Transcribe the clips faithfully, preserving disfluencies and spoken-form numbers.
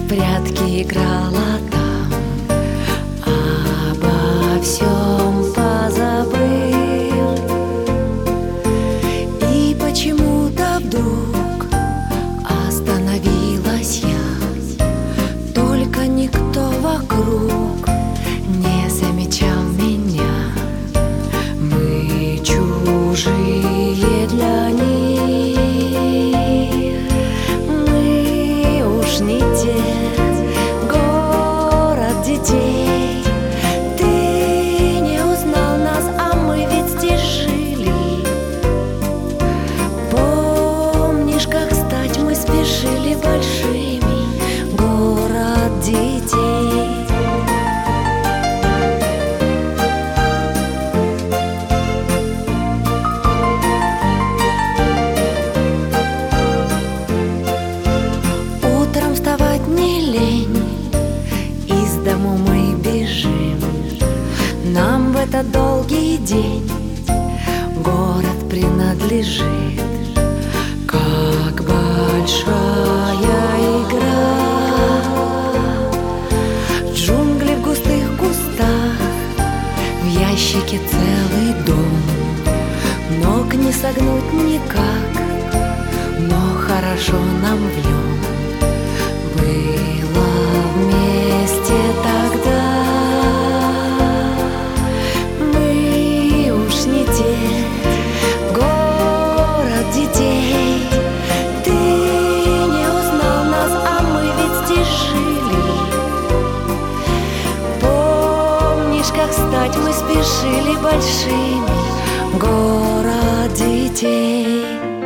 прятки играла там, обо всем позабыл. И почему-то вдруг остановилась я, только никто вокруг не замечал меня. Мы чужие для них, мы уж не те, город детей. Ты не узнал нас, а мы ведь здесь жили. Помнишь, как стать мы спешили большими, город детей. Утром вставать не лень, из дому мы бежим. Нам в этот долгий день город принадлежит. Как большая игра, джунгли в густых кустах, в ящике целый дом. Ног не согнуть никак, но хорошо нам в нем. Было вместе тогда, мы уж не те, город детей. Ты не узнал нас, а мы ведь здесь жили. Помнишь, как стать мы спешили большими, город детей.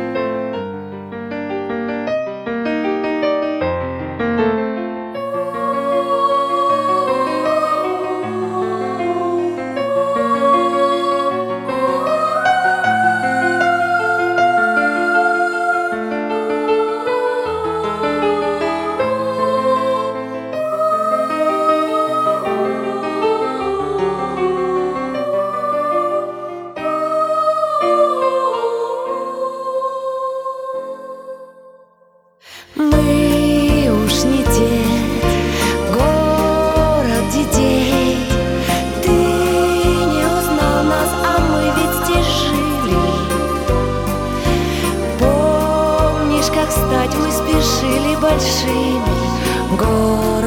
Мы уж не те, город детей. Ты не узнал нас, а мы ведь здесь жили. Помнишь, как стать мы спешили большими, город